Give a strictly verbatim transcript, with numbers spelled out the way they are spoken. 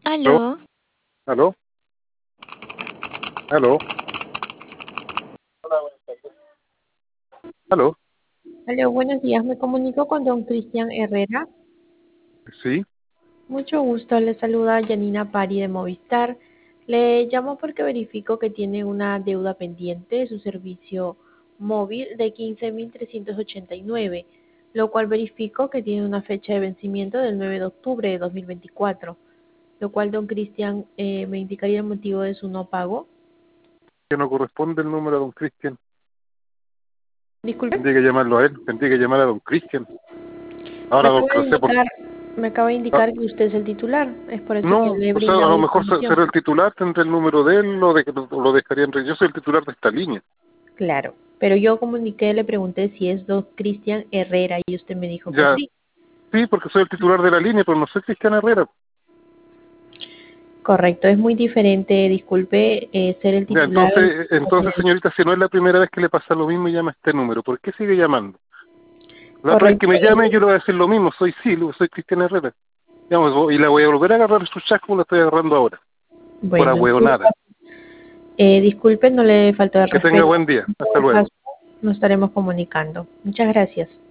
¿Aló? Aló, ¿Aló? ¿Aló? ¿Aló? Hola, buenos días. Me comunico con don Cristian Herrera. Sí, Mucho gusto. Le saluda Janina Pari de Movistar. Le llamo porque verifico que tiene una deuda pendiente de su servicio móvil de quince mil trescientos ochenta y nueve, lo cual verifico que tiene una fecha de vencimiento del nueve de octubre de dos mil veinticuatro, lo cual don Cristian eh, me indicaría el motivo de su no pago. que no corresponde el número a don Cristian. Disculpe. Tendría que llamarlo a él, tendría que llamar a don Cristian. Ahora, Me don, acaba de no sé por... indicar, me acaba de ah, indicar que usted es el titular. Es por eso que no, le he o sea, a brindado lo mejor se- información. será el titular, tendrá el número de él, o de, o lo dejaría en red. Yo soy el titular de esta línea. Claro, pero yo comuniqué, le pregunté si es don Cristian Herrera y usted me dijo que Ya, sí. sí, porque soy el titular de la línea, pero no soy Cristian Herrera. Correcto, es muy diferente, disculpe, eh, ser el Ya, titular. entonces, entonces, señorita, si no es la primera vez que le pasa lo mismo y llama a este número, ¿por qué sigue llamando? La otra vez que Correcto, me llame, eh, yo le voy a decir lo mismo, soy Silvio, soy Cristian Herrera. Digamos, y la voy a volver a agarrar su chasco como la estoy agarrando ahora, por bueno, ahueonada. eh, disculpe, no le faltó el Que tenga respeto. buen día. En Hasta todo luego. caso, nos estaremos comunicando. Muchas gracias.